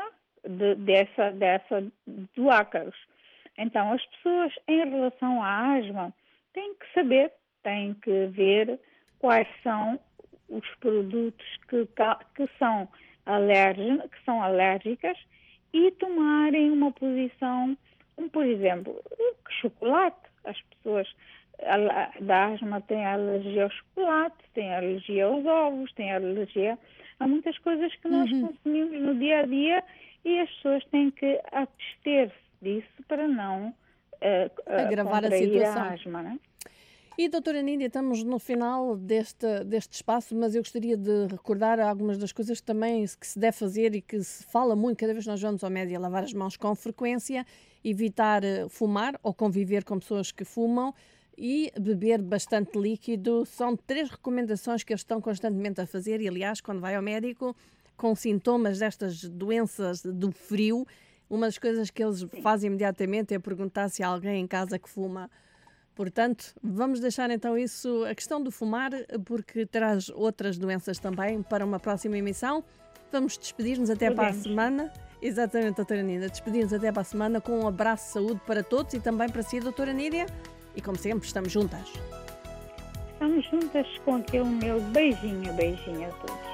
do ácaros. Então, as pessoas, em relação à asma, têm que saber, têm que ver quais são os produtos que são alérgicas e tomarem uma posição, por exemplo, chocolate. As pessoas da asma têm alergia ao chocolate, têm alergia aos ovos, têm alergia a muitas coisas que nós consumimos no dia a dia, e as pessoas têm que abster-se disso para não agravar a contrair situação. a asma, né? E, doutora Nídia, estamos no final deste espaço, mas eu gostaria de recordar algumas das coisas que também que se deve fazer e que se fala muito, cada vez que nós vamos ao médico, lavar as mãos com frequência, evitar fumar ou conviver com pessoas que fumam e beber bastante líquido. São 3 recomendações que eles estão constantemente a fazer e, aliás, quando vai ao médico com sintomas destas doenças do frio, uma das coisas que eles fazem imediatamente é perguntar se há alguém em casa que fuma. Portanto, vamos deixar então isso, a questão do fumar, porque traz outras doenças também, para uma próxima emissão. Vamos despedir-nos até para a semana. Exatamente, doutora Nídia. Despedir-nos até para a semana com um abraço de saúde para todos e também para si, doutora Nídia. E como sempre, estamos juntas. Estamos juntas com aquele meu beijinho a todos.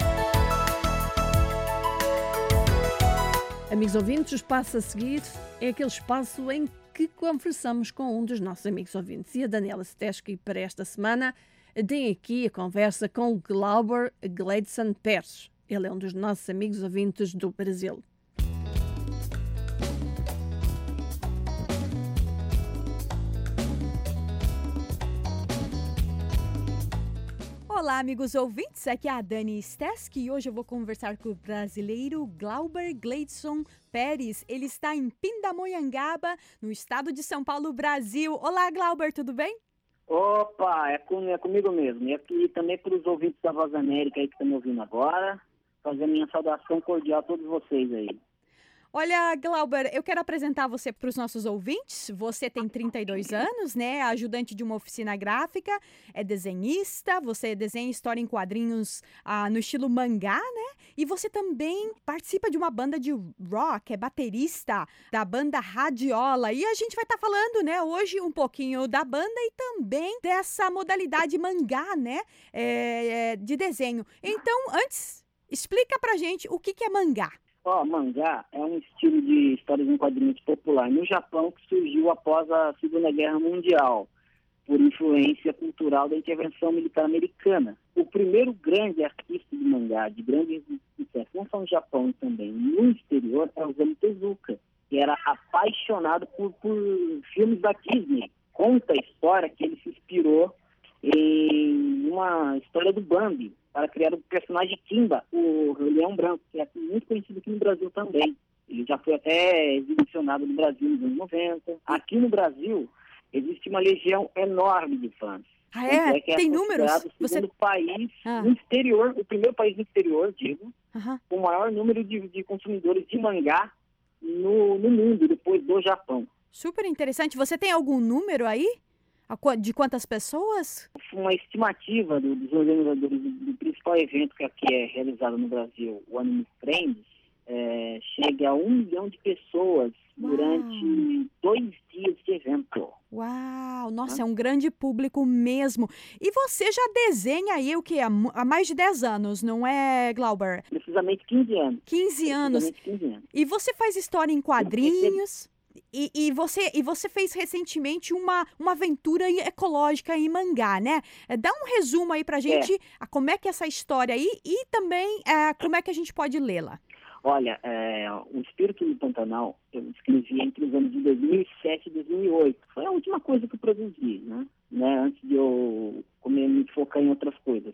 Amigos ouvintes, o espaço a seguir é aquele espaço em que conversamos com um dos nossos amigos ouvintes. E a Daniela Steski, para esta semana, tem aqui a conversa com o Glauber Gleidson Pérez. Ele é um dos nossos amigos ouvintes do Brasil. Olá, amigos ouvintes, aqui é a Dani Steski e hoje eu vou conversar com o brasileiro Glauber Gleidson Pérez. Ele está em Pindamonhangaba, no estado de São Paulo, Brasil. Olá, Glauber, tudo bem? Opa, é comigo mesmo. E aqui também para os ouvintes da Voz da América aí que estão me ouvindo agora, fazer a minha saudação cordial a todos vocês aí. Olha, Glauber, eu quero apresentar você para os nossos ouvintes. Você tem 32 anos, né? Ajudante de uma oficina gráfica, é desenhista, você desenha história em quadrinhos no estilo mangá, né? E você também participa de uma banda de rock, é baterista da banda Radiola. E a gente vai estar falando, né, hoje um pouquinho da banda e também dessa modalidade mangá, né, de desenho. Então, antes, explica pra gente o que é mangá. Mangá é um estilo de histórias em quadrinhos popular no Japão que surgiu após a Segunda Guerra Mundial, por influência cultural da intervenção militar americana. O primeiro grande artista de mangá, de grande sucesso, não só no Japão e também no exterior, é o Osamu Tezuka, que era apaixonado por filmes da Disney. Conta a história que ele se inspirou em uma história do Bambi, para criar o personagem Kimba, o Leão Branco, que é muito conhecido aqui no Brasil também. Ele já foi até exibicionado no Brasil nos anos 90. Aqui no Brasil, existe uma legião enorme de fãs. Ah, é? Que tem números? O segundo país no exterior, o primeiro país no exterior, digo, com o maior número de consumidores de mangá no mundo, depois do Japão. Super interessante. Você tem algum número aí? De quantas pessoas? Uma estimativa dos organizadores do principal evento que aqui é realizado no Brasil, o Anime Friends, chega a 1 milhão de pessoas durante 2 dias de evento. Uau! Nossa, é um grande público mesmo. E você já desenha aí o quê? Há mais de 10 anos, não é, Glauber? Precisamente 15 anos. 15 anos. 15 anos. E você faz história em quadrinhos? E você fez recentemente uma aventura ecológica em mangá, né? Dá um resumo aí pra gente como é que é essa história aí e também como é que a gente pode lê-la. Olha, o Espírito do Pantanal eu escrevi entre os anos de 2007 e 2008. Foi a última coisa que eu produzi, né? Antes de eu me focar em outras coisas.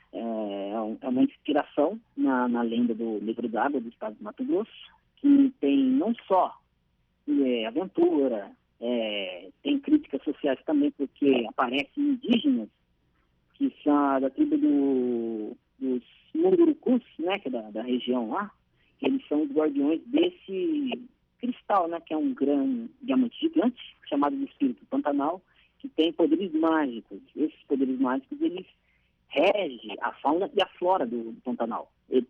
É uma inspiração na lenda do Livro d'Água do estado de Mato Grosso, que tem não só aventura, tem críticas sociais também, porque aparecem indígenas que são da tribo dos Mundurucus, né, que é da região lá. Eles são os guardiões desse cristal, né, que é um grande diamante gigante, chamado de Espírito Pantanal, que tem poderes mágicos. Esses poderes mágicos, eles regem a fauna e a flora do Pantanal. E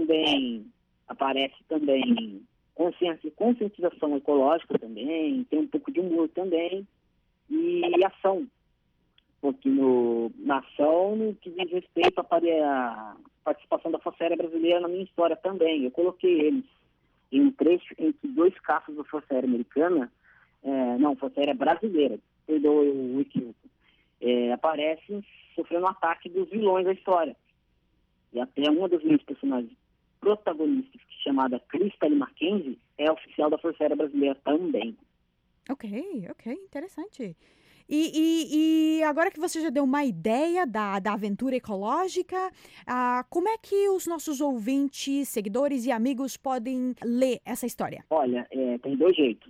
aparece também conscientização ecológica também, tem um pouco de humor também, e ação. Porque na ação, no que diz respeito à participação da Força Aérea Brasileira na minha história também. Eu coloquei eles em um trecho em que 2 caças da Força Aérea Americana, Força Aérea Brasileira, perdoe o equívoco, aparecem sofrendo um ataque dos vilões da história. E até uma das minhas personagens protagonistas, chamada Crystal Mackenzie, é oficial da Força Aérea Brasileira também. Ok, interessante. E agora que você já deu uma ideia da aventura ecológica, como é que os nossos ouvintes, seguidores e amigos podem ler essa história? Olha, tem 2 jeitos.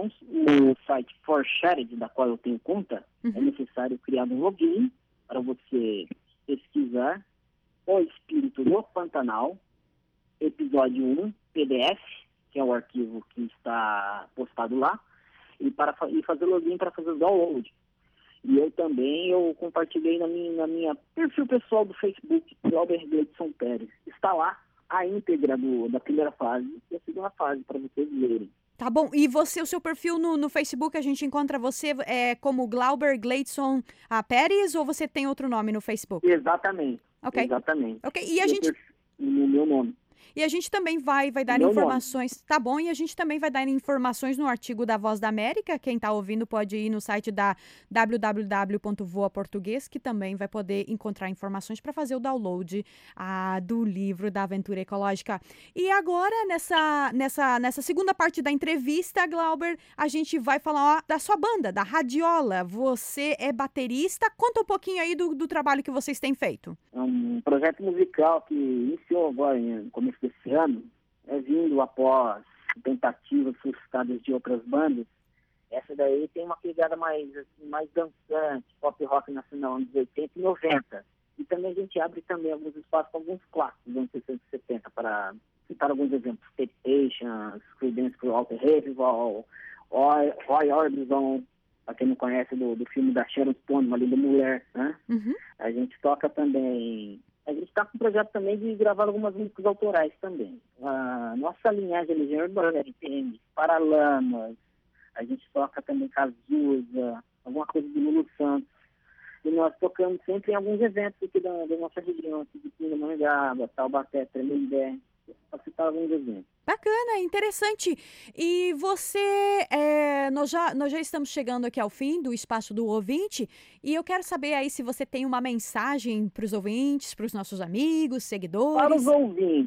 No site For Charity, da qual eu tenho conta, é necessário criar um login para você pesquisar O Espírito do Pantanal, episódio 1, PDF, que é o arquivo que está postado lá, e fazer login para fazer o download. E eu compartilhei na minha perfil pessoal do Facebook, Glauber Gleidson Pérez. Está lá a íntegra da primeira fase e a segunda fase para vocês verem. Tá bom. E o seu perfil no Facebook, a gente encontra você como Glauber Gleidson Pérez, ou você tem outro nome no Facebook? Exatamente. Ok. Exatamente. Ok. E a gente... No meu nome. E a gente também vai dar informações, tá bom? E a gente também vai dar informações no artigo da Voz da América. Quem está ouvindo pode ir no site da www.voaportuguês, que também vai poder encontrar informações para fazer o download do livro da Aventura Ecológica. E agora, nessa segunda parte da entrevista, Glauber, a gente vai falar da sua banda, da Radiola. Você é baterista. Conta um pouquinho aí do trabalho que vocês têm feito. É um projeto musical que iniciou agora no começo desse ano, vindo após tentativas frustradas de outras bandas. Essa daí tem uma pegada mais dançante, pop rock nacional, anos 80 e 90. E também a gente abre também alguns espaços com alguns clássicos dos anos 60 e 70, para citar alguns exemplos: Temptations, Creedence Clearwater Revival, Roy Orbison, para quem não conhece, do filme da Sharon Stone, Uma Linda Mulher, né? A gente toca também... A gente está com um projeto também de gravar algumas músicas autorais também. A nossa linhagem é Legião Urbana, RPM, Paralamas, a gente toca também Cazuza, alguma coisa de Lulu Santos. E nós tocamos sempre em alguns eventos aqui da nossa região, aqui de Pindamonhangaba, Taubaté, Tremembé, para citar alguns eventos. Bacana, interessante. E você, nós já estamos chegando aqui ao fim do Espaço do Ouvinte, e eu quero saber aí se você tem uma mensagem para os ouvintes, para os nossos amigos, seguidores. Para os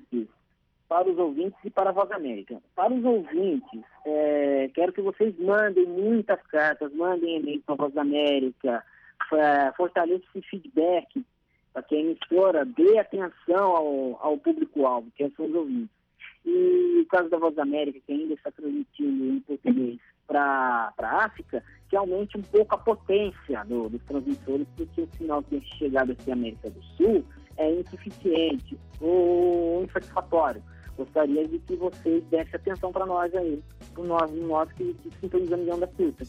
ouvintes e para a Voz América. Para os ouvintes, quero que vocês mandem muitas cartas, mandem e-mail para a Voz América, fortaleça esse feedback, para que a emissora dê atenção ao público-alvo, que são os ouvintes. E o caso da Voz da América, que ainda está transmitindo em português para a África, que aumente um pouco a potência dos transmissores, porque o sinal que tem chegado aqui à América do Sul é insuficiente ou insatisfatório. Gostaria de que vocês dessem atenção para nós aí, para nós que sintonizamos de onda curta.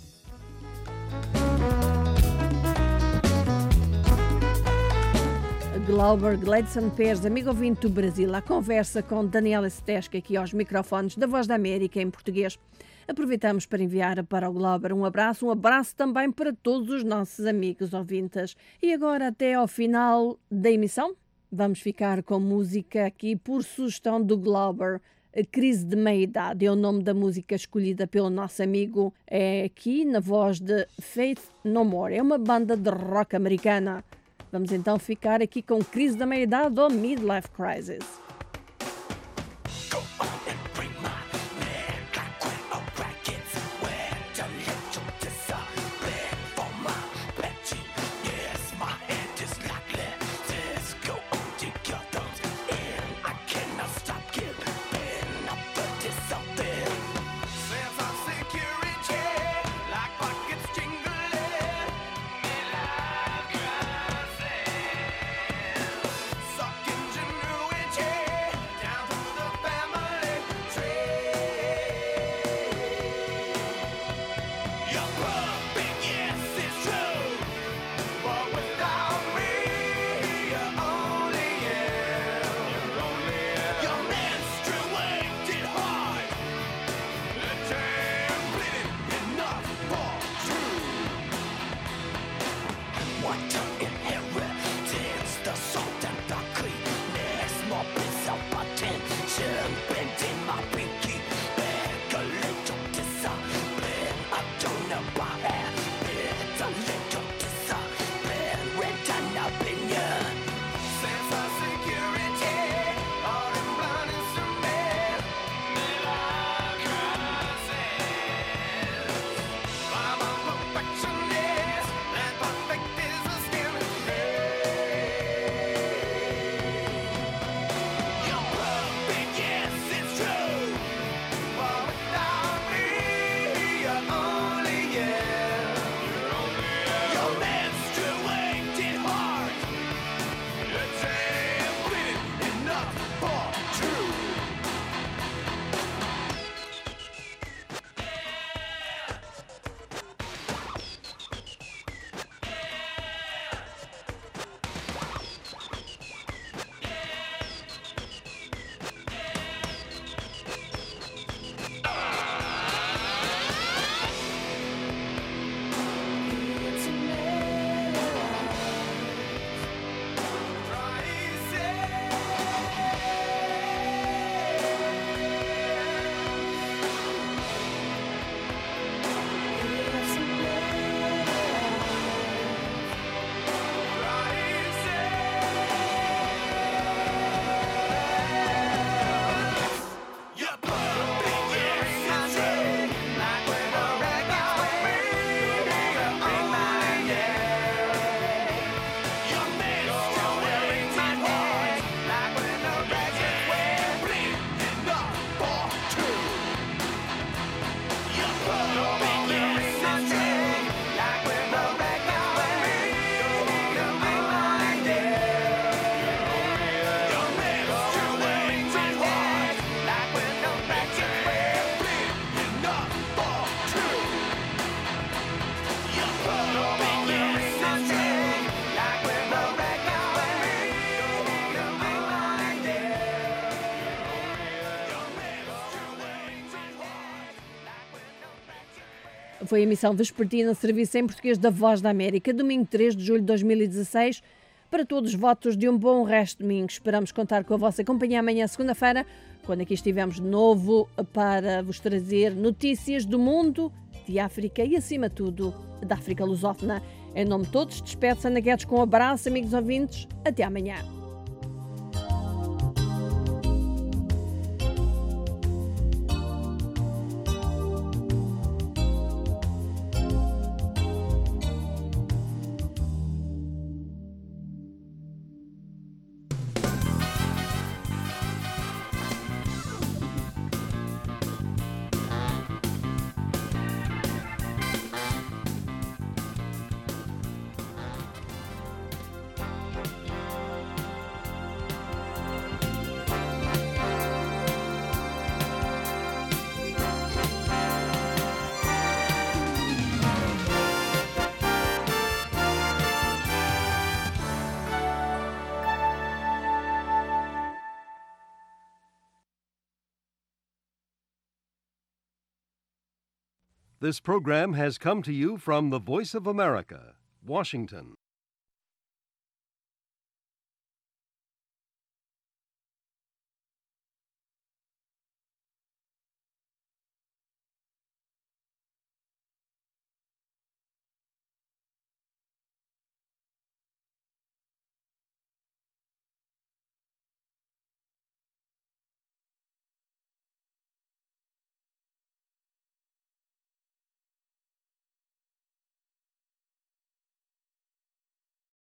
Glauber Gleidson Pérez, amigo ouvinte do Brasil, a conversa com Daniela Stesca aqui aos microfones da Voz da América em português. Aproveitamos para enviar para o Glauber um abraço também para todos os nossos amigos ouvintes. E agora, até ao final da emissão, vamos ficar com música aqui por sugestão do Glauber. A Crise de Meia-Idade é o nome da música escolhida pelo nosso amigo, é aqui na voz de Faith No More. É uma banda de rock americana. Vamos então ficar aqui com Crise da Meia-Idade ou Midlife Crisis. Sucking ingenuity. foi a emissão vespertina Serviço em Português da Voz da América, domingo 3 de julho de 2016. Para todos, votos de um bom resto de domingo. Esperamos contar com a vossa companhia amanhã, segunda-feira, quando aqui estivermos de novo para vos trazer notícias do mundo, de África e, acima de tudo, da África lusófona. Em nome de todos, despede-se Ana Guedes com um abraço, amigos ouvintes. Até amanhã. This program has come to you from the Voice of America, Washington.